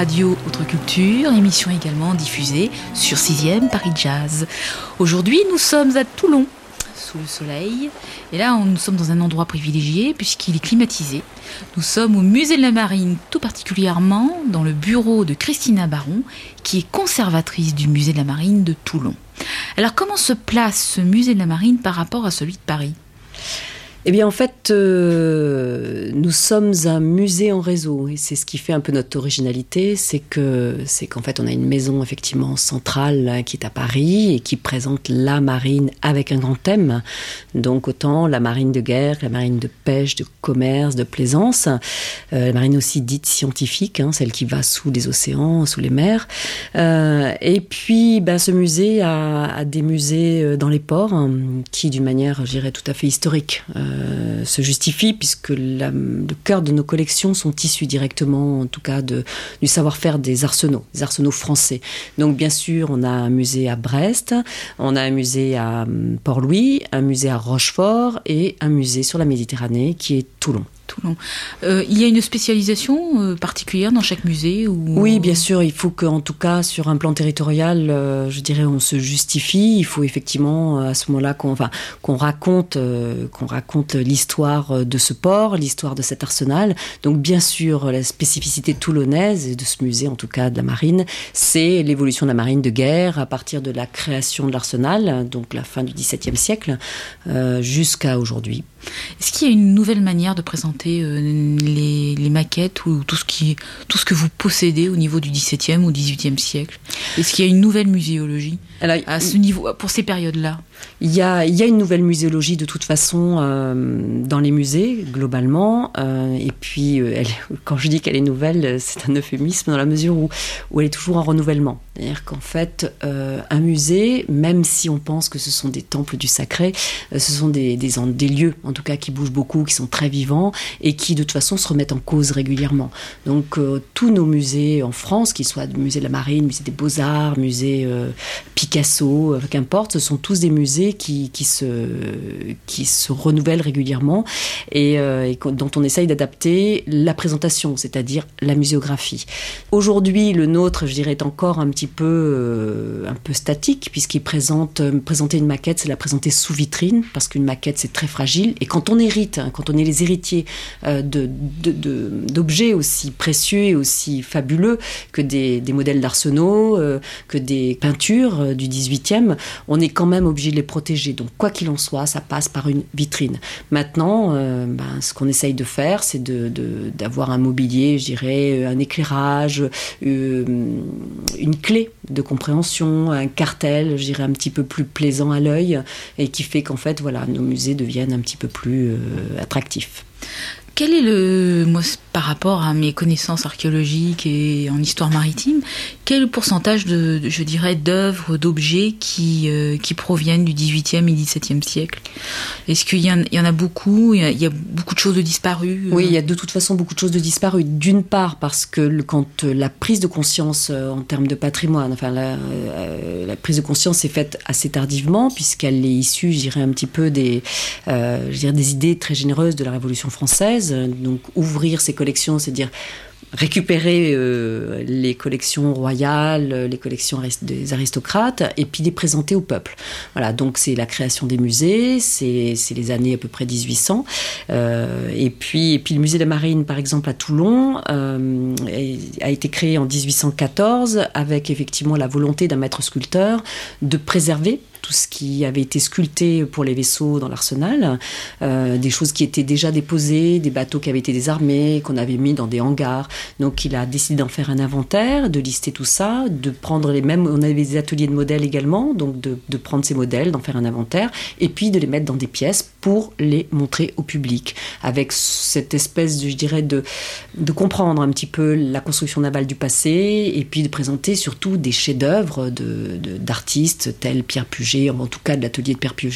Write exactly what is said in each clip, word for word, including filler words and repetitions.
radio Autre Culture, émission également diffusée sur sixième Paris Jazz. Aujourd'hui, nous sommes à Toulon, sous le soleil. Et là, on, nous sommes dans un endroit privilégié puisqu'il est climatisé. Nous sommes au Musée de la Marine, tout particulièrement dans le bureau de Christina Baron, qui est conservatrice du Musée de la Marine de Toulon. Alors, comment se place ce Musée de la Marine par rapport à celui de Paris ? Eh bien, en fait, euh, nous sommes un musée en réseau, et c'est ce qui fait un peu notre originalité, c'est que c'est qu'en fait, on a une maison effectivement centrale hein, qui est à Paris et qui présente la marine avec un grand thème. Donc, autant la marine de guerre, la marine de pêche, de commerce, de plaisance, euh, la marine aussi dite scientifique, hein, celle qui va sous les océans, sous les mers. Euh, et puis, ben, ce musée a, a des musées dans les ports hein, qui, d'une manière, je dirais, tout à fait historique. Euh, Euh, se justifie puisque la, le cœur de nos collections sont issus directement, en tout cas, de, du savoir-faire des arsenaux, des arsenaux français. Donc, bien sûr, on a un musée à Brest, on a un musée à Port-Louis, un musée à Rochefort et un musée sur la Méditerranée qui est Toulon. Toulon. Euh, il y a une spécialisation euh, particulière dans chaque musée ou... Oui, bien sûr. Il faut qu'en tout cas, sur un plan territorial, euh, je dirais, on se justifie. Il faut effectivement, à ce moment-là, qu'on, enfin, qu'on raconte, euh, qu'on raconte l'histoire de ce port, l'histoire de cet arsenal. Donc, bien sûr, la spécificité toulonnaise et de ce musée, en tout cas de la marine, c'est l'évolution de la marine de guerre à partir de la création de l'arsenal, donc la fin du dix-septième siècle, euh, jusqu'à aujourd'hui. Est-ce qu'il y a une nouvelle manière de présenter euh, les, les maquettes ou tout ce, qui, tout ce que vous possédez au niveau du dix-septième ou dix-huitième siècle ? Est-ce qu'il y a une nouvelle muséologie Alors, à ce niveau, pour ces périodes-là ? Il y a, il y a une nouvelle muséologie de toute façon euh, dans les musées, globalement. Euh, et puis, euh, elle, quand je dis qu'elle est nouvelle, c'est un euphémisme dans la mesure où, où elle est toujours en renouvellement. C'est-à-dire qu'en fait, euh, un musée, même si on pense que ce sont des temples du sacré, euh, ce sont des, des, des lieux, en tout cas, qui bougent beaucoup, qui sont très vivants et qui, de toute façon, se remettent en cause régulièrement. Donc, euh, tous nos musées en France, qu'ils soient musée de la Marine, musée des Beaux-Arts, musée euh, Picasso, euh, qu'importe, ce sont tous des musées Qui, qui, se, qui se renouvellent régulièrement et, euh, et dont on essaye d'adapter la présentation, c'est-à-dire la muséographie. Aujourd'hui, le nôtre, je dirais, est encore un petit peu, euh, un peu statique, puisqu'il présente, euh, présenter une maquette, c'est la présenter sous vitrine, parce qu'une maquette, c'est très fragile. Et quand on hérite, hein, quand on est les héritiers euh, de, de, de, d'objets aussi précieux et aussi fabuleux que des, des modèles d'arsenaux, euh, que des peintures euh, du dix-huitième, on est quand même obligé de les protéger. Donc, quoi qu'il en soit, ça passe par une vitrine. Maintenant, euh, ben, ce qu'on essaye de faire, c'est de, de, d'avoir un mobilier, je dirais, un éclairage, euh, une clé de compréhension, un cartel, je dirais, un petit peu plus plaisant à l'œil et qui fait qu'en fait, voilà, nos musées deviennent un petit peu plus euh, attractifs. Quel est le, moi, par rapport à mes connaissances archéologiques et en histoire maritime, quel est le pourcentage de, de je dirais, d'œuvres, d'objets qui, euh, qui proviennent du dix-huitième et dix-septième siècle ? Est-ce qu'il y en, il y en a beaucoup ? Il y a, il y a beaucoup de choses de disparues ? Oui, il y a de toute façon beaucoup de choses de disparues. D'une part, parce que le, quand la prise de conscience euh, en termes de patrimoine, enfin, la, euh, la prise de conscience est faite assez tardivement, puisqu'elle est issue, je dirais, un petit peu des, euh, je dirais, des idées très généreuses de la Révolution française. Donc, ouvrir ces collections, c'est dire récupérer euh, les collections royales, les collections arist- des aristocrates, et puis les présenter au peuple. Voilà, donc c'est la création des musées, c'est, c'est les années à peu près dix-huit cents, euh, et puis et puis le musée de la Marine, par exemple à Toulon, euh, a été créé en dix-huit cent quatorze avec effectivement la volonté d'un maître sculpteur de préserver tout ce qui avait été sculpté pour les vaisseaux dans l'arsenal, euh, des choses qui étaient déjà déposées, des bateaux qui avaient été désarmés, qu'on avait mis dans des hangars. Donc il a décidé d'en faire un inventaire, de lister tout ça, de prendre les mêmes... On avait des ateliers de modèles également, donc de, de prendre ces modèles, d'en faire un inventaire, et puis de les mettre dans des pièces pour les montrer au public, avec cette espèce, de, je dirais, de, de comprendre un petit peu la construction navale du passé, et puis de présenter surtout des chefs-d'œuvre de, de, d'artistes tels Pierre Puget, en tout cas de l'atelier de Pierre Puget.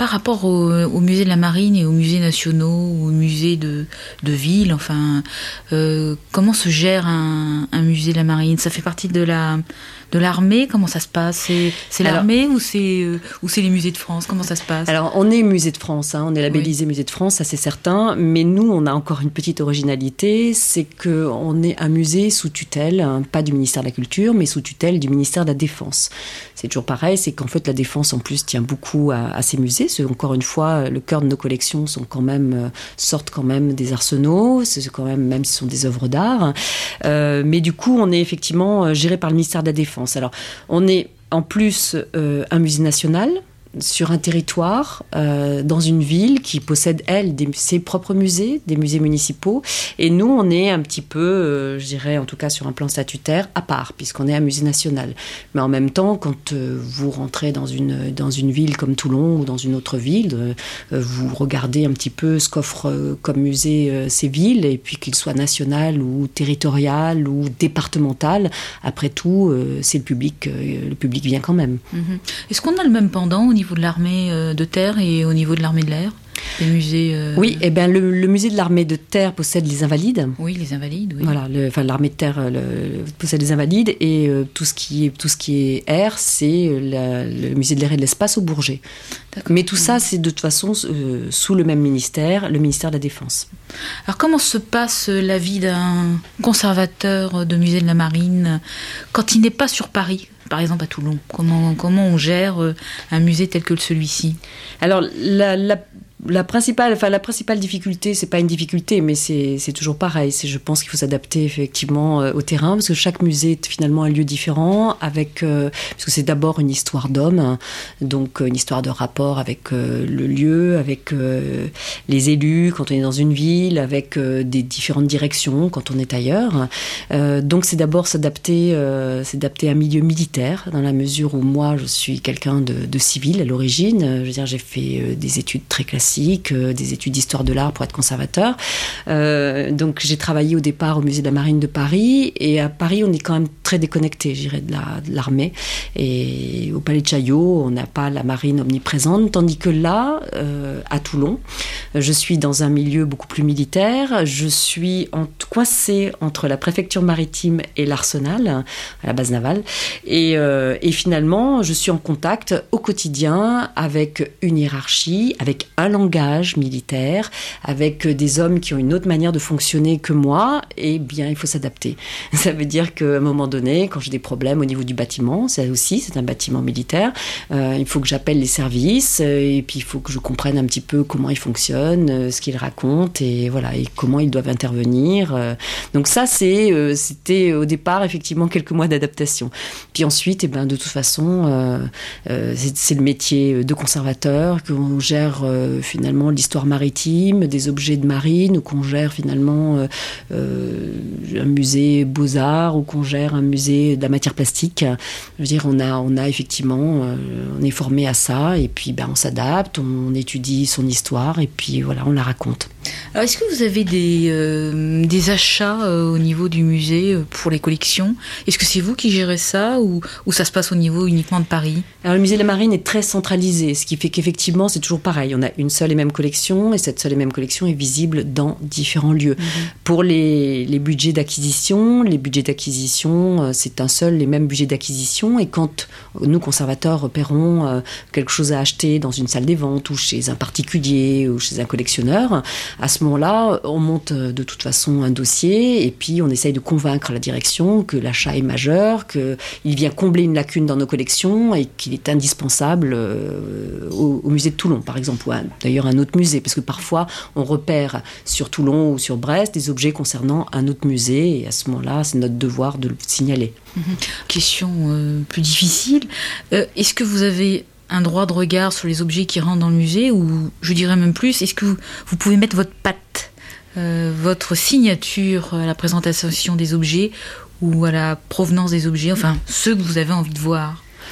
par rapport au, au musée de la Marine et aux musées nationaux, aux musées de, de ville, enfin, euh, comment se gère un, un musée de la Marine? Ça fait partie de la... de l'armée? Comment ça se passe? C'est, c'est l'armée ou c'est, euh, ou c'est les musées de France? Comment ça se passe? Alors, on est musée de France, hein, on est labellisé oui. musée de France, ça c'est certain, mais nous, on a encore une petite originalité, c'est qu'on est un musée sous tutelle, hein, pas du ministère de la Culture, mais sous tutelle du ministère de la Défense. C'est toujours pareil, c'est qu'en fait, la Défense, en plus, tient beaucoup à, à ces musées. C'est, encore une fois, le cœur de nos collections sont quand même, euh, sortent quand même des arsenaux, c'est quand même, même si ce sont des œuvres d'art. Euh, mais du coup, on est effectivement géré par le ministère de la Défense. Alors, on est en plus euh, un musée national sur un territoire, euh, dans une ville qui possède, elle, des, ses propres musées, des musées municipaux. Et nous, on est un petit peu, euh, je dirais, en tout cas sur un plan statutaire, à part, puisqu'on est un musée national. Mais en même temps, quand euh, vous rentrez dans une, dans une ville comme Toulon ou dans une autre ville, euh, vous regardez un petit peu ce qu'offrent euh, comme musée euh, ces villes, et puis qu'il soit national ou territorial ou départemental, après tout, euh, c'est le public, euh, le public vient quand même. Mmh. Est-ce qu'on a le même pendant au niveau de l'armée de terre et au niveau de l'armée de l'air? Les musées euh... Oui, eh ben, le, le musée de l'armée de terre possède les Invalides. Oui, les Invalides, oui. Voilà, le, enfin, l'armée de terre le, possède les Invalides, et euh, tout, ce qui est, tout ce qui est air, c'est la, le musée de l'air et de l'espace au Bourget. D'accord. Mais tout ça, c'est de toute façon euh, sous le même ministère, le ministère de la Défense. Alors comment se passe la vie d'un conservateur de musée de la Marine quand il n'est pas sur Paris ? Par exemple à Toulon, comment, comment on gère un musée tel que celui-ci? Alors, la, la, la, principale, enfin, la principale difficulté, c'est pas une difficulté, mais c'est, c'est toujours pareil. C'est, je pense qu'il faut s'adapter effectivement euh, au terrain, parce que chaque musée est finalement un lieu différent, avec, euh, parce que c'est d'abord une histoire d'homme, hein, donc une histoire de rapport avec euh, le lieu, avec euh, les élus quand on est dans une ville, avec euh, des différentes directions quand on est ailleurs. Euh, donc c'est d'abord s'adapter, euh, s'adapter à un milieu militaire, dans la mesure où moi je suis quelqu'un de, de civil à l'origine. Je veux dire, j'ai fait euh, des études très classiques, euh, des études d'histoire de l'art pour être conservateur. Euh, donc j'ai travaillé au départ au musée de la Marine de Paris, et à Paris on est quand même très déconnecté, je dirais, de, la, de l'armée. Et au Palais de Chaillot, on n'a pas la marine omniprésente, tandis que là, euh, à Toulon, je suis dans un milieu beaucoup plus militaire. Je suis en, coincée entre la préfecture maritime et l'arsenal, à la base navale. Et, euh, et finalement, je suis en contact au quotidien avec une hiérarchie, avec un langage militaire, avec des hommes qui ont une autre manière de fonctionner que moi. Et bien, il faut s'adapter. Ça veut dire qu'à un moment donné, quand j'ai des problèmes au niveau du bâtiment, c'est aussi, c'est un bâtiment militaire, euh, il faut que j'appelle les services, euh, et puis il faut que je comprenne un petit peu comment ils fonctionnent, euh, ce qu'ils racontent, et voilà, et comment ils doivent intervenir. Euh. Donc ça, c'est, euh, c'était au départ effectivement quelques mois d'adaptation. Puis ensuite, eh ben, de toute façon, euh, euh, c'est, c'est le métier de conservateur, qu'on gère euh, finalement l'histoire maritime, des objets de marine, ou qu'on gère finalement euh, euh, un musée beaux-arts, ou qu'on gère un musée de la matière plastique. Je veux dire, on a, on a effectivement, euh, on est formé à ça, et puis ben, on s'adapte, on étudie son histoire, et puis voilà, on la raconte. Alors, est-ce que vous avez des, euh, des achats euh, au niveau du musée euh, pour les collections? Est-ce que c'est vous qui gérez ça, ou, ou ça se passe au niveau uniquement de Paris? Alors, le musée de la Marine est très centralisé, ce qui fait qu'effectivement, c'est toujours pareil. On a une seule et même collection, et cette seule et même collection est visible dans différents lieux. Mmh. Pour les, les budgets d'acquisition, les budgets d'acquisition, euh, c'est un seul et même budget d'acquisition, et quand nous, conservateurs, repérons euh, quelque chose à acheter dans une salle des ventes, ou chez un particulier, ou chez un collectionneur, à ce moment-là, on monte de toute façon un dossier, et puis on essaye de convaincre la direction que l'achat est majeur, qu'il vient combler une lacune dans nos collections, et qu'il est indispensable euh, au, au musée de Toulon, par exemple, ou à, d'ailleurs un autre musée, parce que parfois on repère sur Toulon ou sur Brest des objets concernant un autre musée, et à ce moment-là, c'est notre devoir de le signaler. Mmh. Question euh, plus difficile. Euh, est-ce que vous avez un droit de regard sur les objets qui rentrent dans le musée, ou je dirais même plus, est-ce que vous, vous pouvez mettre votre patte, euh, votre signature à la présentation des objets, ou à la provenance des objets, enfin ceux que vous avez envie de voir?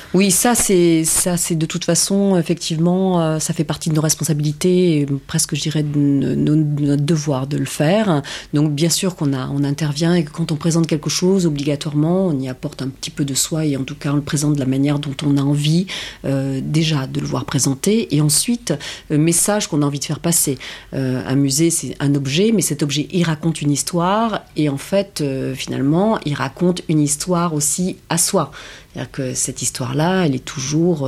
Oui, ça c'est ça c'est de toute façon effectivement euh, ça fait partie de nos responsabilités, et presque je dirais de, de, de notre devoir de le faire. Donc bien sûr qu'on a on intervient et que quand on présente quelque chose, obligatoirement on y apporte un petit peu de soi, et en tout cas on le présente de la manière dont on a envie euh, déjà de le voir présenter, et ensuite le message qu'on a envie de faire passer. Euh, un musée c'est un objet, mais cet objet il raconte une histoire, et en fait euh, finalement il raconte une histoire aussi à soi. C'est-à-dire que cette histoire-là, elle est toujours,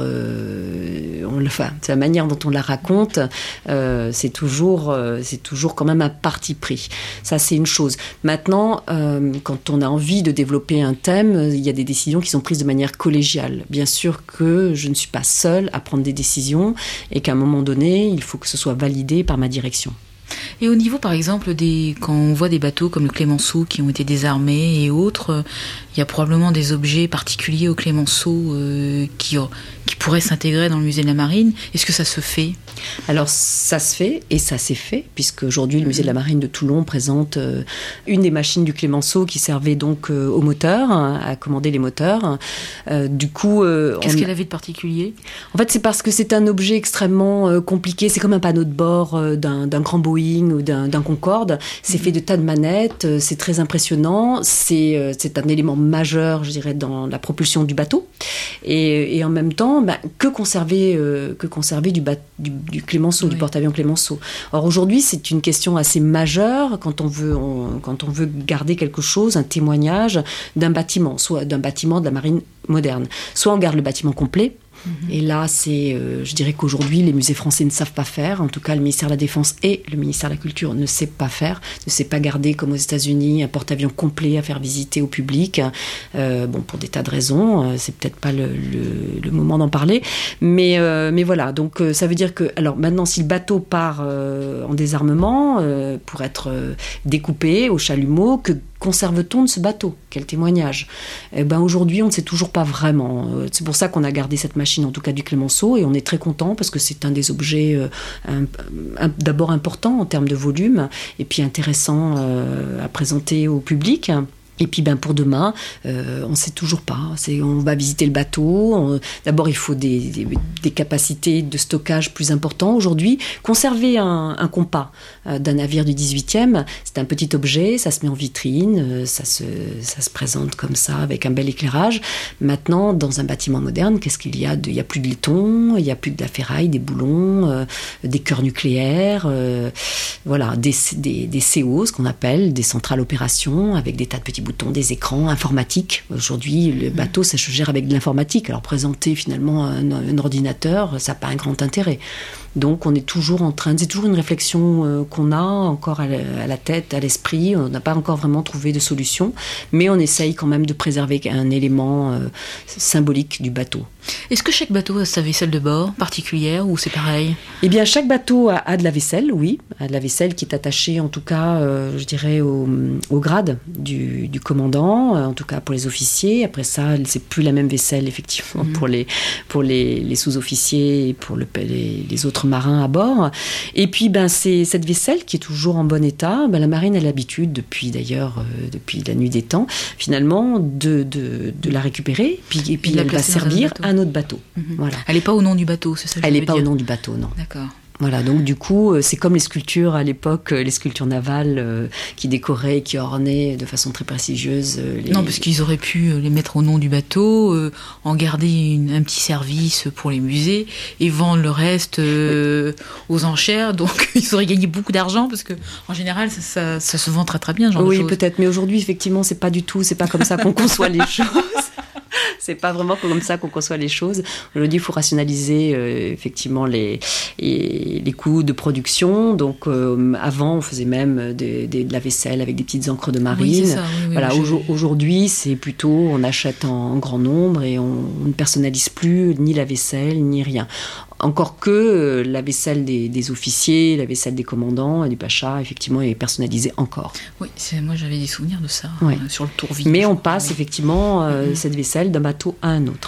euh, on, enfin, la manière dont on la raconte, euh, c'est toujours, euh, c'est toujours quand même un parti pris. Ça, c'est une chose. Maintenant, euh, quand on a envie de développer un thème, il y a des décisions qui sont prises de manière collégiale. Bien sûr que je ne suis pas seule à prendre des décisions, et qu'à un moment donné, il faut que ce soit validé par ma direction. Et au niveau, par exemple, des, quand on voit des bateaux comme le Clemenceau qui ont été désarmés et autres, il y a probablement des objets particuliers au Clemenceau euh, qui, qui pourraient s'intégrer dans le musée de la Marine. Est-ce que ça se fait ? Alors ça se fait, et ça s'est fait, puisque aujourd'hui le musée de la Marine de Toulon présente euh, une des machines du Clemenceau qui servait donc euh, aux moteurs, hein, à commander les moteurs. Euh, du coup, euh, qu'est-ce on... qu'elle avait de particulier ? En fait, c'est parce que c'est un objet extrêmement euh, compliqué. C'est comme un panneau de bord euh, d'un, d'un grand Boeing ou d'un, d'un Concorde. C'est mmh. fait de tas de manettes. Euh, c'est très impressionnant. C'est, euh, c'est un élément majeur, je dirais, dans la propulsion du bateau. Et, et en même temps, bah, que conserver, euh, que conserver du, bat, du du Clemenceau, oui. du porte-avions Clemenceau. Or aujourd'hui, c'est une question assez majeure quand on veut, on, quand on veut garder quelque chose, un témoignage d'un bâtiment, soit d'un bâtiment de la marine moderne. Soit on garde le bâtiment complet. Mmh. Et là, c'est, euh, je dirais qu'aujourd'hui, les musées français ne savent pas faire. En tout cas, le ministère de la Défense et le ministère de la Culture ne sait pas faire, ne sait pas garder, comme aux États-Unis, un porte-avions complet à faire visiter au public. Euh, bon, pour des tas de raisons, euh, c'est peut-être pas le, le, le moment d'en parler, mais euh, mais voilà. Donc, euh, ça veut dire que, alors maintenant, si le bateau part euh, en désarmement euh, pour être euh, découpé au chalumeau, que conserve-t-on de ce bateau ? Quel témoignage ? Eh ben, aujourd'hui, on ne sait toujours pas vraiment. C'est pour ça qu'on a gardé cette machine, en tout cas du Clemenceau, et on est très content parce que c'est un des objets euh, un, un, d'abord important en termes de volume, et puis intéressant euh, à présenter au public. Et puis ben, pour demain, euh, on ne sait toujours pas. C'est, on va visiter le bateau. On, d'abord, il faut des, des, des capacités de stockage plus importantes. Aujourd'hui, conserver un, un compas euh, d'un navire du dix-huitième, c'est un petit objet, ça se met en vitrine, euh, ça, se, ça se présente comme ça avec un bel éclairage. Maintenant, dans un bâtiment moderne, qu'est-ce qu'il y a de, il n'y a plus de laiton, il n'y a plus de la ferraille, des boulons, euh, des cœurs nucléaires, euh, voilà, des, des, des C O, ce qu'on appelle des centrales opérations, avec des tas de petits boutons, des écrans informatiques. Aujourd'hui, le bateau, ça se gère avec de l'informatique. Alors, présenter finalement un, un ordinateur, ça n'a pas un grand intérêt. Donc, on est toujours en train... C'est toujours une réflexion euh, qu'on a encore à la, à la tête, à l'esprit. On n'a pas encore vraiment trouvé de solution. Mais on essaye quand même de préserver un élément euh, symbolique du bateau. Est-ce que chaque bateau a sa vaisselle de bord particulière ou c'est pareil ? Eh bien, chaque bateau a, a de la vaisselle, oui. A de la vaisselle qui est attachée, en tout cas, euh, je dirais, au, au grade du, du commandant, en tout cas pour les officiers. Après ça, c'est plus la même vaisselle, effectivement, mmh. pour les, pour les, les sous-officiers et pour le, les, les autres marins à bord. Et puis, ben, c'est cette vaisselle qui est toujours en bon état. Ben, la marine a l'habitude, depuis d'ailleurs, euh, depuis la nuit des temps, finalement, de, de, de la récupérer. Puis, et puis, elle va servir à un autre bateau. Mmh. Voilà. Elle n'est pas au nom du bateau, c'est ça que Elle n'est pas dire. au nom du bateau, non. D'accord. Voilà, donc du coup, c'est comme les sculptures à l'époque, les sculptures navales euh, qui décoraient, qui ornaient de façon très prestigieuse. Euh, les... Non, parce qu'ils auraient pu les mettre au nom du bateau, euh, en garder une, un petit service pour les musées et vendre le reste euh, oui. aux enchères. Donc, ils auraient gagné beaucoup d'argent parce que, en général, ça, ça, ça se vend très très bien, genre oui, de choses. Oui, peut-être, mais aujourd'hui, effectivement, c'est pas du tout, c'est pas comme ça qu'on conçoit les choses. C'est pas vraiment comme ça qu'on conçoit les choses. Aujourd'hui, il faut rationaliser euh, effectivement les, les, les coûts de production. Donc, euh, avant, on faisait même de, de, de la vaisselle avec des petites encres de marine. Oui, c'est ça, oui, oui, voilà, oui, aujourd'hui, c'est plutôt on achète en, en grand nombre et on, on ne personnalise plus ni la vaisselle ni rien. Encore que euh, la vaisselle des, des officiers, la vaisselle des commandants et du pacha, effectivement, est personnalisée encore. Oui, c'est, moi j'avais des souvenirs de ça, oui. euh, sur le Tourville. Mais on passe oui. effectivement euh, mm-hmm. cette vaisselle d'un bateau à un autre.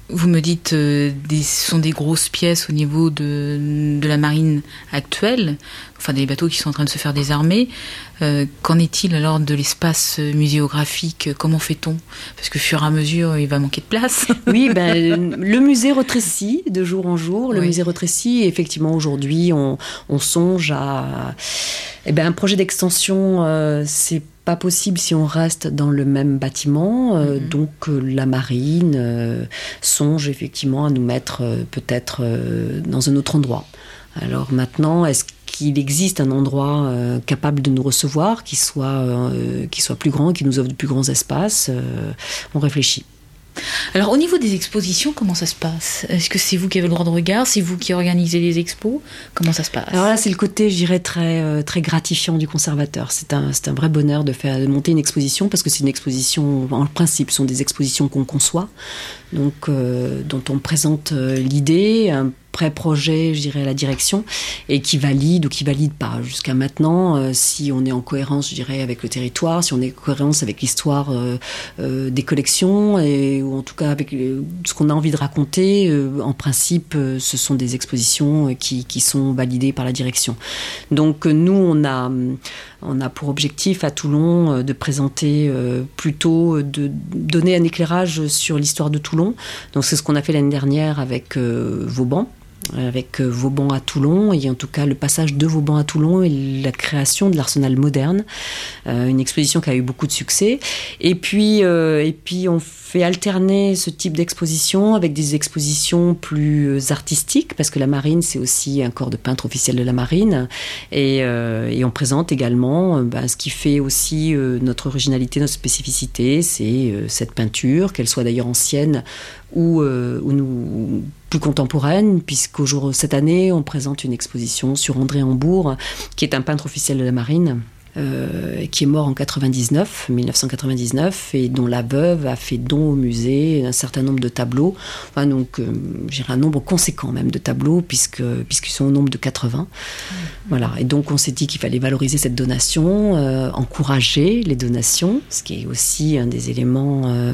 Vous me dites euh, des, ce sont des grosses pièces au niveau de, de la marine actuelle, enfin des bateaux qui sont en train de se faire désarmer. Euh, qu'en est-il alors de l'espace muséographique? Comment fait-on? Parce que, fur et à mesure, il va manquer de place. Oui, ben, le musée rétrécit de jour en jour. Le oui. musée rétrécit. Et effectivement, aujourd'hui, on, on songe à... Eh ben, un projet d'extension, euh, c'est pas possible si on reste dans le même bâtiment. Euh, mm-hmm. Donc, euh, la marine euh, songe effectivement à nous mettre euh, peut-être euh, dans un autre endroit. Alors maintenant, est-ce qu'il existe un endroit euh, capable de nous recevoir, qui soit, euh, qui soit plus grand, qui nous offre de plus grands espaces? euh, On réfléchit. Alors, au niveau des expositions, comment ça se passe? Est-ce que c'est vous qui avez le droit de regard? C'est vous qui organisez les expos? Comment ça se passe? Alors là, c'est le côté, je dirais, très, euh, très gratifiant du conservateur. C'est un, c'est un vrai bonheur de faire de monter une exposition, parce que c'est une exposition, en principe, ce sont des expositions qu'on conçoit, donc, euh, dont on présente euh, l'idée, un pré-projet, je dirais, à la direction, et qui valide ou qui valide pas. Jusqu'à maintenant, euh, si on est en cohérence, je dirais, avec le territoire, si on est en cohérence avec l'histoire euh, euh, des collections, et, ou en tout cas avec les, ce qu'on a envie de raconter, euh, en principe, euh, ce sont des expositions euh, qui, qui sont validées par la direction. Donc, euh, nous, on a, on a pour objectif à Toulon euh, de présenter euh, plutôt, de donner un éclairage sur l'histoire de Toulon. Donc, c'est ce qu'on a fait l'année dernière avec euh, Vauban, avec Vauban à Toulon, et en tout cas le passage de Vauban à Toulon et la création de l'arsenal moderne, euh, une exposition qui a eu beaucoup de succès. Et puis, euh, et puis on fait alterner ce type d'exposition avec des expositions plus artistiques, parce que la marine, c'est aussi un corps de peintre officiel de la marine, et, euh, et on présente également euh, bah, ce qui fait aussi euh, notre originalité, notre spécificité, c'est euh, cette peinture, qu'elle soit d'ailleurs ancienne ou, euh, ou nous, plus contemporaine, puisqu'aujourd'hui, cette année, on présente une exposition sur André Hambourg, qui est un peintre officiel de la marine, euh, qui est mort en quatre-vingt-dix-neuf, mille neuf cent quatre-vingt-dix-neuf, et dont la veuve a fait don au musée un certain nombre de tableaux, enfin, donc, euh, j'ai un nombre conséquent même de tableaux, puisque, puisqu'ils sont au nombre de quatre-vingts. Mmh. Voilà. Et donc, on s'est dit qu'il fallait valoriser cette donation, euh, encourager les donations, ce qui est aussi un des éléments euh,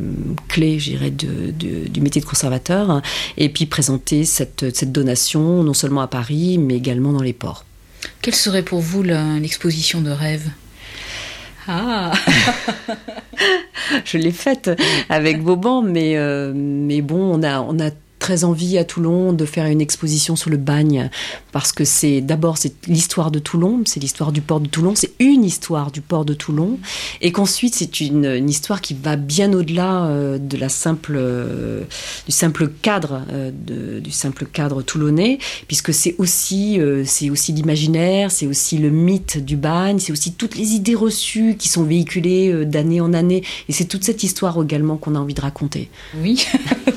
clés, je dirais, de, de, du métier de conservateur, et puis présenter cette, cette donation, non seulement à Paris, mais également dans les ports. Quelle serait pour vous la, l'exposition de rêve? Ah Je l'ai faite avec Vauban, mais, euh, mais bon, on a, on a très envie à Toulon de faire une exposition sur le bagne, parce que c'est d'abord c'est l'histoire de Toulon, c'est l'histoire du port de Toulon, c'est une histoire du port de Toulon, et qu'ensuite c'est une, une histoire qui va bien au-delà euh, de la simple euh, du simple cadre euh, de, du simple cadre toulonnais, puisque c'est aussi euh, c'est aussi l'imaginaire, c'est aussi le mythe du bagne, c'est aussi toutes les idées reçues qui sont véhiculées euh, d'année en année, et c'est toute cette histoire également qu'on a envie de raconter. Oui.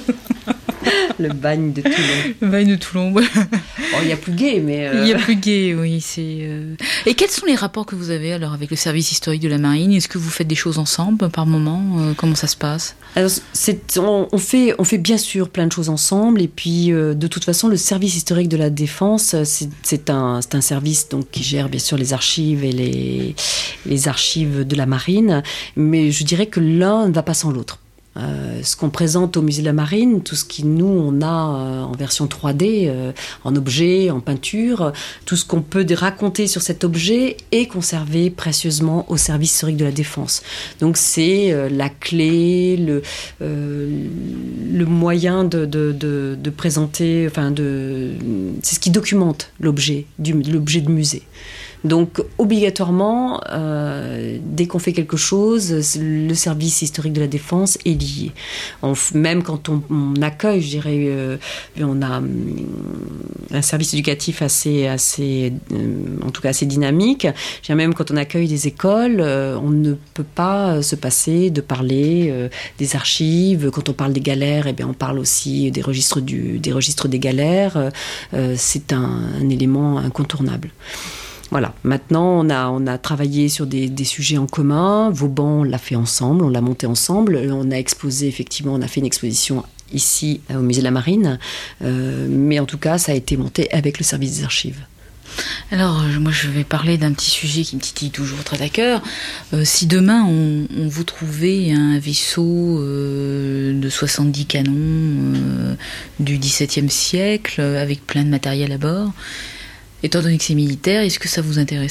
Le bagne de Toulon. Le bagne de Toulon. Oh, il y a plus gai, mais... Euh... Il y a plus gai, oui. C'est, euh... Et quels sont les rapports que vous avez alors avec le service historique de la marine? Est-ce que vous faites des choses ensemble par moment? euh, Comment ça se passe? Alors, c'est, on, on, fait, on fait bien sûr plein de choses ensemble. Et puis, euh, de toute façon, le service historique de la Défense, c'est, c'est, un, c'est un service donc, qui gère bien sûr les archives et les, les archives de la marine. Mais je dirais que l'un ne va pas sans l'autre. Euh, ce qu'on présente au musée de la Marine, tout ce qui nous on a euh, en version trois D, euh, en objet, en peinture, tout ce qu'on peut raconter sur cet objet est conservé précieusement au service historique de la Défense. Donc c'est euh, la clé, le, euh, le moyen de, de, de, de présenter, enfin de, c'est ce qui documente l'objet, du, l'objet de musée. Donc, obligatoirement, euh, dès qu'on fait quelque chose, le service historique de la Défense est lié. On, même quand on, on accueille, je dirais, euh, on a un service éducatif assez, assez euh, en tout cas assez dynamique. Je dirais même quand on accueille des écoles, euh, on ne peut pas se passer de parler euh, des archives. Quand on parle des galères, eh bien, on parle aussi des registres, du, des, registres des galères. Euh, c'est un, un élément incontournable. Voilà. Maintenant, on a, on a travaillé sur des, des sujets en commun. Vauban, on l'a fait ensemble, on l'a monté ensemble. On a exposé, effectivement, on a fait une exposition ici, au musée de la Marine. Euh, mais en tout cas, ça a été monté avec le service des archives. Alors, moi, je vais parler d'un petit sujet qui me titille toujours très à cœur. Euh, si demain, on, on vous trouvait un vaisseau euh, de soixante-dix canons euh, du dix-septième siècle, avec plein de matériel à bord, étant donné que c'est militaire, est-ce que ça vous intéresserait ?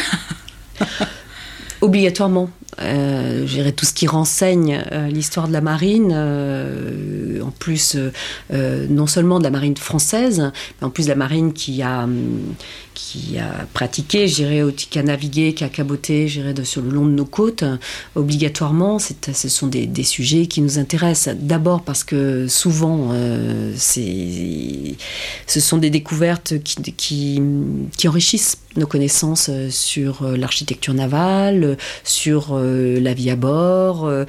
Obligatoirement. Euh, je dirais tout ce qui renseigne euh, l'histoire de la marine, euh, en plus euh, non seulement de la marine française, mais en plus de la marine qui a, qui a pratiqué, je dirais, qui a navigué, qui a caboté, je dirais, de, sur le long de nos côtes. Obligatoirement, c'est, ce sont des, des sujets qui nous intéressent. D'abord parce que souvent, euh, c'est, ce sont des découvertes qui, qui, qui enrichissent nos connaissances sur l'architecture navale, sur euh, la vie à bord, euh,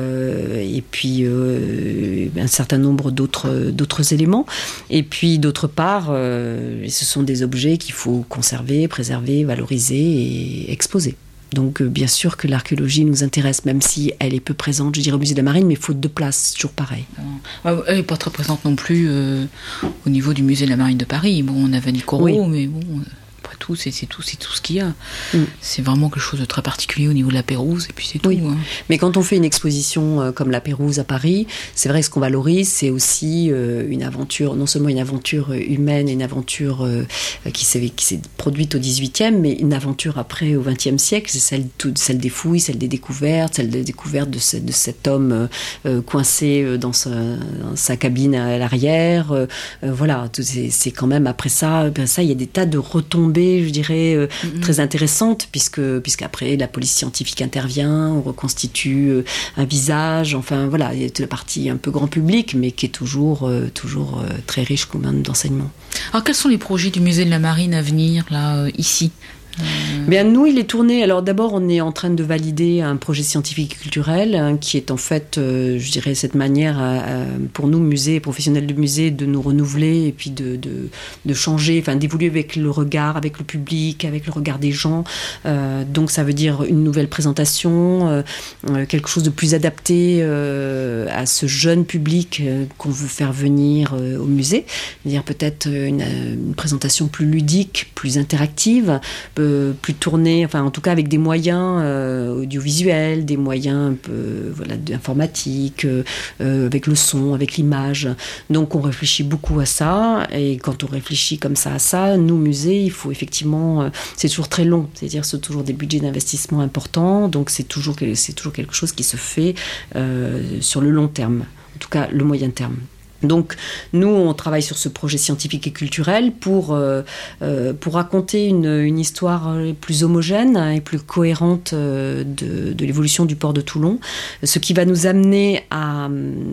et puis euh, un certain nombre d'autres, d'autres éléments. Et puis d'autre part, euh, ce sont des objets qu'il faut conserver, préserver, valoriser et exposer. Donc euh, bien sûr que l'archéologie nous intéresse, même si elle est peu présente, je dirais, au musée de la marine, mais faute de place, c'est toujours pareil. Elle n'est pas très présente non plus euh, au niveau du musée de la marine de Paris. Bon, on a Vanicoro, oui. mais bon... Euh... Après tout, c'est, c'est tout, c'est tout ce qu'il y a. Mm. C'est vraiment quelque chose de très particulier au niveau de la Pérouse, et puis c'est tout. Oui. Hein. Mais quand on fait une exposition euh, comme la Pérouse à Paris, c'est vrai que ce qu'on valorise, c'est aussi euh, une aventure, non seulement une aventure humaine, une aventure euh, qui, s'est, qui s'est produite au dix-huitième, mais une aventure après au vingtième siècle, c'est celle, tout, celle des fouilles, celle des découvertes, celle des découvertes de, ce, de cet homme euh, coincé dans sa, dans sa cabine à l'arrière. Euh, euh, voilà, tout, c'est, c'est quand même après ça, ben ça, il y a des tas de retombées, je dirais, euh, mm-hmm. très intéressante, puisque, puisqu'après, la police scientifique intervient, on reconstitue euh, un visage, enfin, voilà, il y a toute la partie un peu grand public, mais qui est toujours, euh, toujours euh, très riche quand même d'enseignements. Alors, quels sont les projets du musée de la Marine à venir, là, euh, ici ? Euh... Bien, nous, il est tourné. Alors, d'abord, on est en train de valider un projet scientifique et culturel hein, qui est en fait, euh, je dirais, cette manière à, à, pour nous, musées, professionnels de musée, de nous renouveler et puis de, de, de changer, enfin, d'évoluer avec le regard, avec le public, avec le regard des gens. Euh, donc, ça veut dire une nouvelle présentation, euh, quelque chose de plus adapté euh, à ce jeune public euh, qu'on veut faire venir euh, au musée. C'est-à-dire peut-être une, une présentation plus ludique, plus interactive, euh, plus tourné, enfin en tout cas avec des moyens euh, audiovisuels, des moyens un peu voilà, informatiques, euh, avec le son, avec l'image. Donc on réfléchit beaucoup à ça, et quand on réfléchit comme ça à ça, nous musées, il faut effectivement, euh, c'est toujours très long, c'est-à-dire c'est toujours des budgets d'investissement importants, donc c'est toujours, c'est toujours quelque chose qui se fait euh, sur le long terme, en tout cas le moyen terme. Donc nous, on travaille sur ce projet scientifique et culturel pour, euh, euh, pour raconter une, une histoire plus homogène et plus cohérente de, de l'évolution du port de Toulon, ce qui va nous amener à,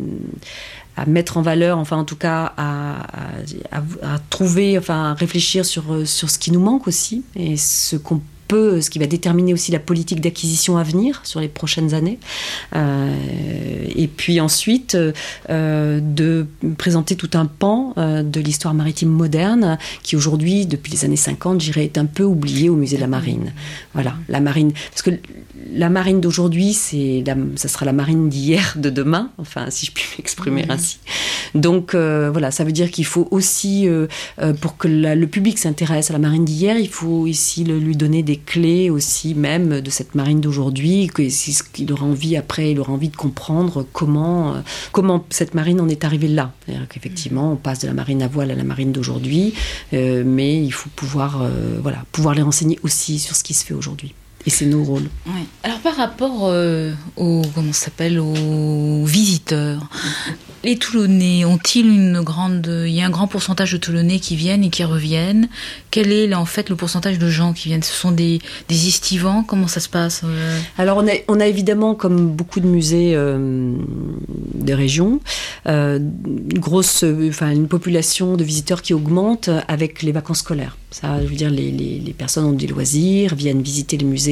à mettre en valeur, enfin en tout cas à, à, à trouver, enfin à réfléchir sur, sur ce qui nous manque aussi et ce qu'on peu, ce qui va déterminer aussi la politique d'acquisition à venir sur les prochaines années. Euh, et puis ensuite, euh, de présenter tout un pan euh, de l'histoire maritime moderne qui aujourd'hui, depuis les années cinquante, je dirais, est un peu oublié au musée de la Marine. Voilà, la marine. Parce que la marine d'aujourd'hui, c'est la, ça sera la marine d'hier, de demain, enfin, si je puis m'exprimer mmh. ainsi. Donc, euh, voilà, ça veut dire qu'il faut aussi, euh, pour que la, le public s'intéresse à la marine d'hier, il faut ici le, lui donner des clés aussi, même de cette marine d'aujourd'hui, qu'il aura envie, après, il aura envie de comprendre comment, euh, comment cette marine en est arrivée là. C'est-à-dire qu'effectivement, on passe de la marine à voile à la marine d'aujourd'hui, euh, mais il faut pouvoir, euh, voilà, pouvoir les renseigner aussi sur ce qui se fait aujourd'hui. Et c'est nos rôles. Ouais. Alors par rapport euh, aux, comment ça s'appelle, aux visiteurs, les Toulonnais ont-ils une grande, il y a un grand pourcentage de Toulonnais qui viennent et qui reviennent. Quel est là, en fait le pourcentage de gens qui viennent? Ce sont des, des estivants? Comment ça se passe? euh... Alors on a, on a évidemment, comme beaucoup de musées euh, des régions, euh, une grosse, enfin une population de visiteurs qui augmente avec les vacances scolaires. Ça, je veux dire, les, les, les personnes ont des loisirs, viennent visiter les musées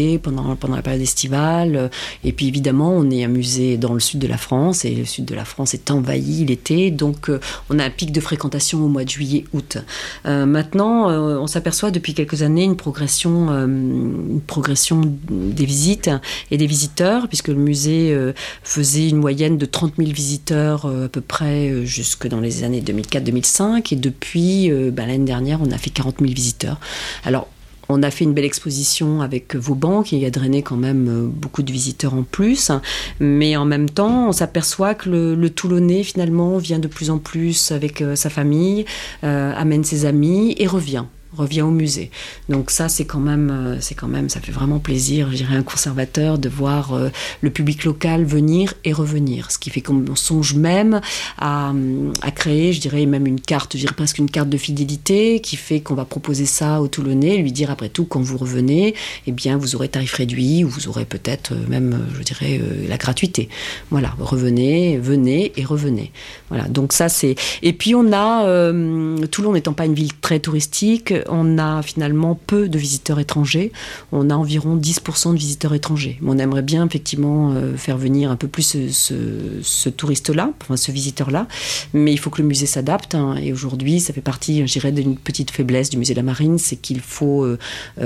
musée pendant, pendant la période estivale. Et puis évidemment, on est un musée dans le sud de la France, et le sud de la France est envahi l'été, donc euh, on a un pic de fréquentation au mois de juillet-août. Euh, maintenant, euh, on s'aperçoit depuis quelques années une progression, euh, une progression des visites et des visiteurs, puisque le musée euh, faisait une moyenne de trente mille visiteurs euh, à peu près euh, jusque dans les années deux mille quatre deux mille cinq, et depuis euh, ben, l'année dernière, on a fait quarante mille visiteurs. Alors, on a fait une belle exposition avec Vauban qui a drainé quand même beaucoup de visiteurs en plus, mais en même temps, on s'aperçoit que le, le Toulonnais finalement vient de plus en plus avec euh, sa famille, euh, amène ses amis et revient. revient au musée. Donc ça, c'est quand même, c'est quand même, ça fait vraiment plaisir, je dirais, un conservateur de voir euh, le public local venir et revenir. Ce qui fait qu'on songe même à, à créer, je dirais, même une carte, je dirais presque une carte de fidélité qui fait qu'on va proposer ça aux Toulonnais, lui dire après tout, quand vous revenez, eh bien, vous aurez tarif réduit ou vous aurez peut-être même, je dirais, euh, la gratuité. Voilà, revenez, venez et revenez. Voilà, donc ça, c'est... Et puis, on a, euh, Toulon n'étant pas une ville très touristique, on a finalement peu de visiteurs étrangers. On a environ dix pour cent de visiteurs étrangers. On aimerait bien effectivement euh, faire venir un peu plus ce, ce, ce touriste-là, enfin ce visiteur-là, mais il faut que le musée s'adapte. Hein, et aujourd'hui, ça fait partie, je dirais, d'une petite faiblesse du musée de la Marine, c'est qu'il faut, euh,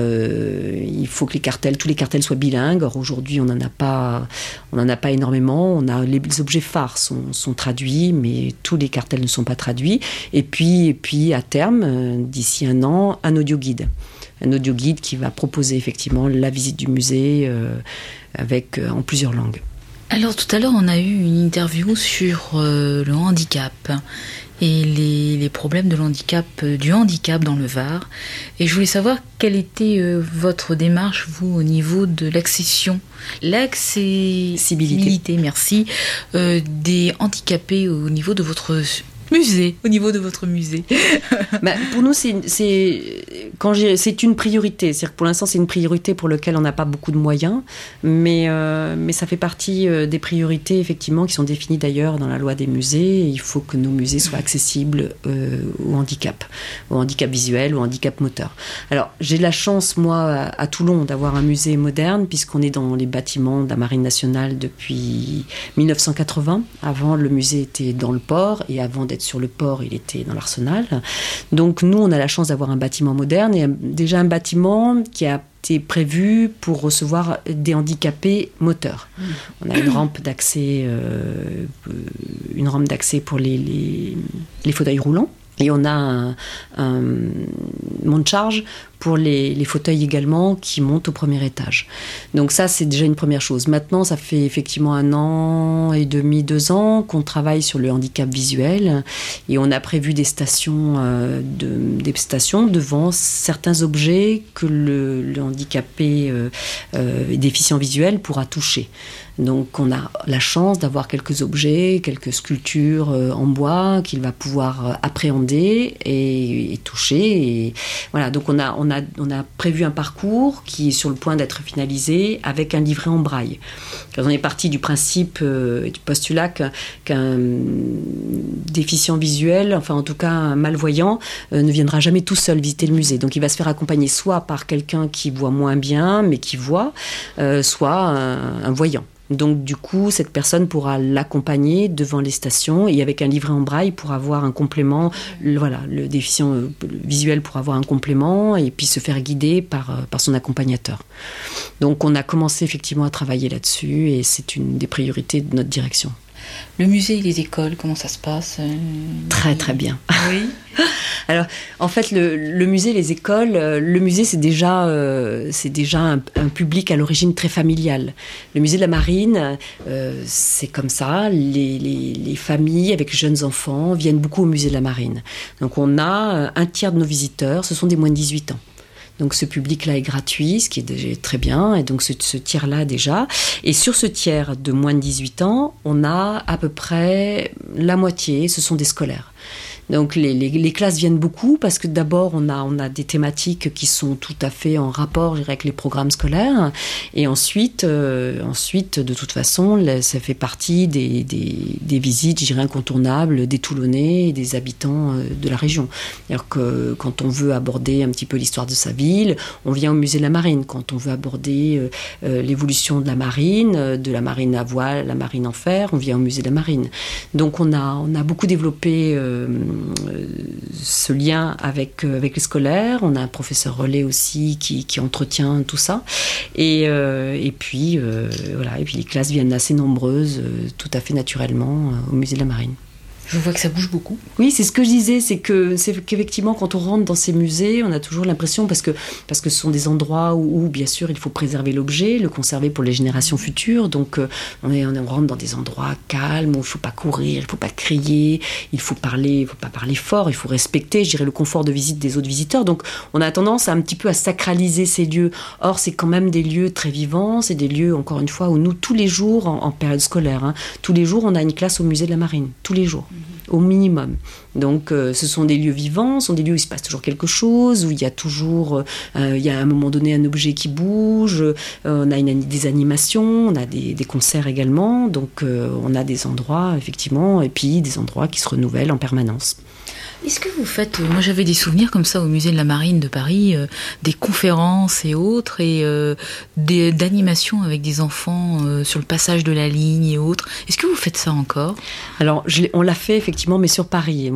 euh, il faut que les cartels, tous les cartels soient bilingues. Or aujourd'hui, on n'en a pas, on n'en a pas énormément. On a les, les objets phares sont, sont traduits, mais tous les cartels ne sont pas traduits. Et puis, et puis à terme, euh, d'ici un an, un audio-guide. Un audio-guide qui va proposer effectivement la visite du musée euh, avec, euh, en plusieurs langues. Alors tout à l'heure, on a eu une interview sur euh, le handicap et les, les problèmes de l'handicap, euh, du handicap dans le Var. Et je voulais savoir quelle était euh, votre démarche, vous, au niveau de l'accession, l'accessibilité, merci, euh, des handicapés au niveau de votre musée, au niveau de votre musée. Bah, pour nous, c'est, c'est, quand j'ai, c'est une priorité. C'est-à-dire que pour l'instant, c'est une priorité pour laquelle on n'a pas beaucoup de moyens, mais, euh, mais ça fait partie euh, des priorités, effectivement, qui sont définies d'ailleurs dans la loi des musées. Il faut que nos musées soient accessibles euh, au handicap, au handicap visuel, au handicap moteur. Alors, j'ai la chance, moi, à, à Toulon, d'avoir un musée moderne, puisqu'on est dans les bâtiments de la Marine nationale depuis dix-neuf cent quatre-vingts. Avant, le musée était dans le port, et avant d'être sur le port, il était dans l'Arsenal. Donc nous, on a la chance d'avoir un bâtiment moderne, et déjà un bâtiment qui a été prévu pour recevoir des handicapés moteurs. Mmh. On a une rampe d'accès, euh, une rampe d'accès pour les, les, les fauteuils roulants. Et on a un, un monte-charge pour les, les fauteuils également qui montent au premier étage. Donc ça, c'est déjà une première chose. Maintenant, ça fait effectivement un an et demi, deux ans qu'on travaille sur le handicap visuel, et on a prévu des stations, euh, de, des stations devant certains objets que le, le handicapé euh, euh, déficient visuel pourra toucher. Donc on a la chance d'avoir quelques objets, quelques sculptures euh, en bois qu'il va pouvoir euh, appréhender et, et toucher. Et voilà, donc on a, on, a, on a prévu un parcours qui est sur le point d'être finalisé avec un livret en braille. On est parti du principe euh, et du postulat qu'un, qu'un déficient visuel, enfin en tout cas un malvoyant, euh, ne viendra jamais tout seul visiter le musée. Donc il va se faire accompagner soit par quelqu'un qui voit moins bien mais qui voit, euh, soit un, un voyant. Donc du coup, cette personne pourra l'accompagner devant les stations, et avec un livret en braille pour avoir un complément. Le, voilà, le déficient le visuel pour avoir un complément et puis se faire guider par, par son accompagnateur. Donc on a commencé effectivement à travailler là-dessus, et c'est une des priorités de notre direction. Le musée et les écoles, comment ça se passe ? Très très bien. Oui. Alors, en fait, le, le musée, les écoles, le musée, c'est déjà, euh, c'est déjà un, un public à l'origine très familial. Le musée de la Marine, euh, c'est comme ça. Les, les, les familles avec jeunes enfants viennent beaucoup au musée de la Marine. Donc, on a un tiers de nos visiteurs, ce sont des moins de dix-huit ans. Donc ce public-là est gratuit, ce qui est déjà très bien, et donc ce, ce tiers-là déjà. Et sur ce tiers de moins de dix-huit ans, on a à peu près la moitié, ce sont des scolaires. Donc les, les, les classes viennent beaucoup parce que d'abord on a, on a des thématiques qui sont tout à fait en rapport, je dirais, avec les programmes scolaires, et ensuite, euh, ensuite de toute façon, ça fait partie des, des, des visites, je dirais, incontournables des Toulonnais et des habitants de la région. C'est-à-dire que quand on veut aborder un petit peu l'histoire de sa ville, on vient au musée de la Marine. Quand on veut aborder euh, l'évolution de la marine, de la marine à voile à la marine en fer, on vient au musée de la Marine. Donc on a, on a beaucoup développé euh, ce lien avec, avec les scolaires. On a un professeur relais aussi qui, qui entretient tout ça. Et, euh, et, puis, euh, voilà, et puis les classes viennent assez nombreuses, euh, tout à fait naturellement, euh, au musée de la Marine. Je vois que ça bouge beaucoup. Oui, c'est ce que je disais, c'est que c'est qu'effectivement, quand on rentre dans ces musées, on a toujours l'impression, parce que, parce que ce sont des endroits où, où, bien sûr, il faut préserver l'objet, le conserver pour les générations futures. Donc, euh, on, est, on rentre dans des endroits calmes, où il ne faut pas courir, il ne faut pas crier, il faut parler, il faut pas parler fort, il faut respecter, je dirais, le confort de visite des autres visiteurs. Donc, on a tendance à un petit peu à sacraliser ces lieux. Or, c'est quand même des lieux très vivants, c'est des lieux, encore une fois, où nous, tous les jours, en, en période scolaire, hein, tous les jours, on a une classe au musée de la Marine, tous les jours. Au minimum. Donc euh, ce sont des lieux vivants, ce sont des lieux où il se passe toujours quelque chose, où il y a toujours, euh, il y a à un moment donné un objet qui bouge, euh, on a une, des animations, on a des, des concerts également, donc euh, on a des endroits effectivement, et puis des endroits qui se renouvellent en permanence. Est-ce que vous faites, moi j'avais des souvenirs comme ça au musée de la Marine de Paris, euh, des conférences et autres, et euh, des, d'animations avec des enfants euh, sur le passage de la ligne et autres. Est-ce que vous faites ça encore ? Alors, je on l'a fait effectivement, mais sur Paris.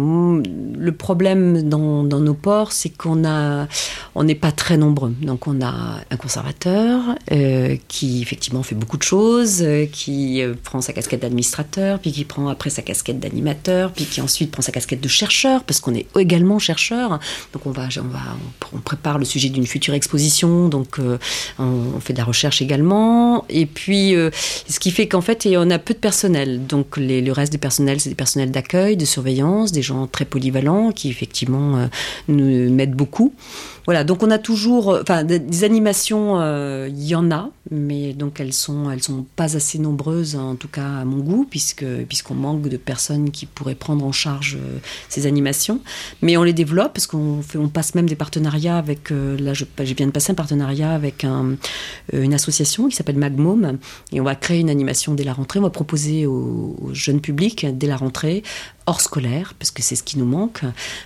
Le problème dans, dans nos ports, c'est qu'on a, on n'est pas très nombreux. Donc, on a un conservateur euh, qui effectivement fait beaucoup de choses, euh, qui euh, prend sa casquette d'administrateur, puis qui prend après sa casquette d'animateur, puis qui ensuite prend sa casquette de chercheur, parce qu'on est également chercheur. Donc on va, on va, on prépare le sujet d'une future exposition. Donc euh, on, on fait de la recherche également. Et puis euh, ce qui fait qu'en fait, on a peu de personnel. Donc les, le reste des personnels, c'est des personnels d'accueil, de surveillance, des gens très polyvalents qui effectivement euh, nous m'aident beaucoup. Voilà, donc on a toujours, enfin, des animations, il euh, y en a, mais donc elles sont, elles sont pas assez nombreuses, en tout cas à mon goût, puisque puisqu'on manque de personnes qui pourraient prendre en charge euh, ces animations. Mais on les développe parce qu'on fait, on passe même des partenariats avec, euh, là, je, je viens de passer un partenariat avec un, euh, une association qui s'appelle Magmome, et on va créer une animation dès la rentrée. On va proposer au, au jeune public dès la rentrée, hors scolaire, parce que c'est ce qui nous manque,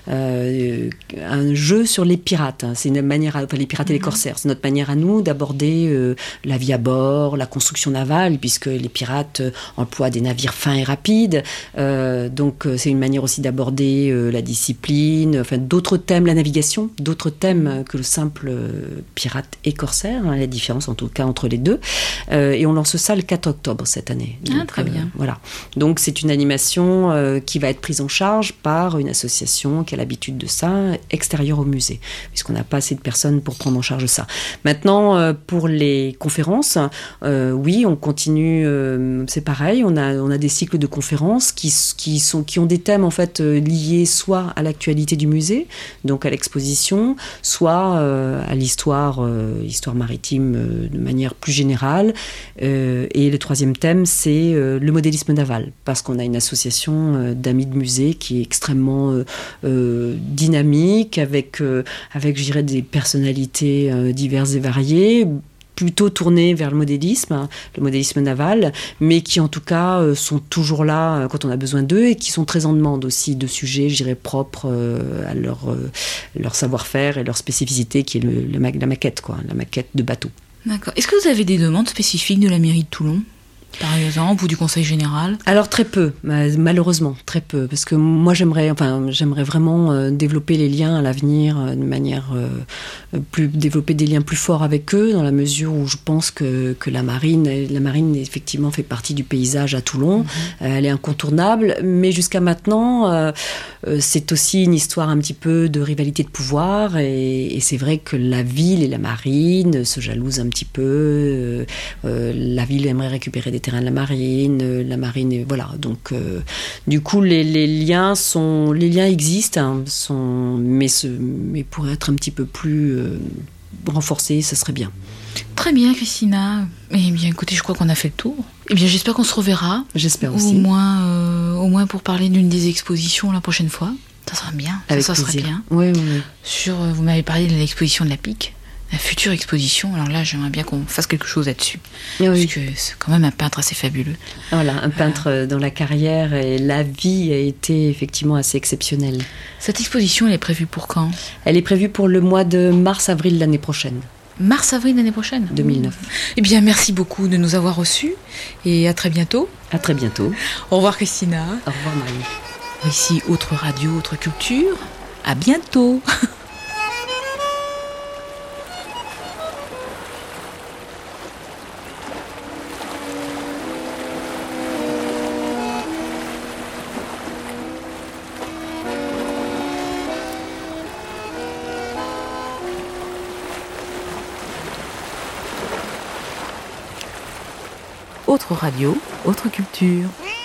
euh, un jeu sur les pirates. C'est une manière, à, enfin, les pirates et les corsaires. C'est notre manière à nous d'aborder euh, la vie à bord, la construction navale, puisque les pirates euh, emploient des navires fins et rapides. Euh, donc euh, c'est une manière aussi d'aborder euh, la discipline, enfin d'autres thèmes, la navigation, d'autres thèmes que le simple euh, pirate et corsaire, hein, la différence en tout cas entre les deux. Euh, et on lance ça le quatre octobre cette année. Ah, donc, très bien. Euh, voilà. Donc c'est une animation euh, qui va être prise en charge par une association qui a l'habitude de ça, extérieure au musée, puisqu'on n'a pas assez de personnes pour prendre en charge ça. Maintenant, euh, pour les conférences, euh, oui, on continue, euh, c'est pareil, on a, on a des cycles de conférences qui, qui, sont, qui ont des thèmes en fait euh, liés soit à l'actualité du musée, donc à l'exposition, soit euh, à l'histoire, euh, histoire maritime euh, de manière plus générale. Euh, et le troisième thème, c'est euh, le modélisme naval, parce qu'on a une association euh, d'amis de musée qui est extrêmement euh, euh, dynamique, avec, euh, avec, je dirais, des personnalités euh, diverses et variées, plutôt tournés vers le modélisme, hein, le modélisme naval, mais qui en tout cas euh, sont toujours là euh, quand on a besoin d'eux, et qui sont très en demande aussi de sujets, je dirais, propres euh, à leur, euh, leur savoir-faire et leur spécificité, qui est le, le, la maquette, quoi, la maquette de bateau. D'accord. Est-ce que vous avez des demandes spécifiques de la mairie de Toulon, par exemple, ou du Conseil général ? Alors très peu, malheureusement, très peu, parce que moi j'aimerais, enfin j'aimerais vraiment euh, développer les liens à l'avenir euh, de manière euh, plus, développer des liens plus forts avec eux, dans la mesure où je pense que que la marine, la marine effectivement fait partie du paysage à Toulon. Mmh. Euh, elle est incontournable, mais jusqu'à maintenant, euh, euh, c'est aussi une histoire un petit peu de rivalité de pouvoir, et, et c'est vrai que la ville et la marine se jalousent un petit peu. Euh, euh, la ville aimerait récupérer des terrain de la marine, la marine, voilà. Donc, euh, du coup, les, les liens sont, les liens existent, hein, sont, mais, ce, mais pour être un petit peu plus euh, renforcés, ça serait bien. Très bien, Christina. Eh bien, écoutez, je crois qu'on a fait le tour. Eh bien, j'espère qu'on se reverra. J'espère Au aussi. moins, euh, au moins pour parler d'une des expositions la prochaine fois. Ça sera bien. Ça, Avec ça serait plaisir. bien. Oui, oui, oui. Sur, euh, vous m'avez parlé de l'exposition de la Pique, la future exposition. Alors là, j'aimerais bien qu'on fasse quelque chose là-dessus. Ah oui. Parce que c'est quand même un peintre assez fabuleux. Voilà, un peintre euh, dont la carrière et la vie a été effectivement assez exceptionnelle. Cette exposition, elle est prévue pour quand ? Elle est prévue pour le mois de mars-avril l'année prochaine, Mars-avril l'année prochaine. deux mille neuf. Eh bien, merci beaucoup de nous avoir reçus et à très bientôt. À très bientôt. Au revoir Christina. Au revoir Marie. Ici, Autre Radio, Autre Culture. À bientôt. Autre Radio, Autre Culture.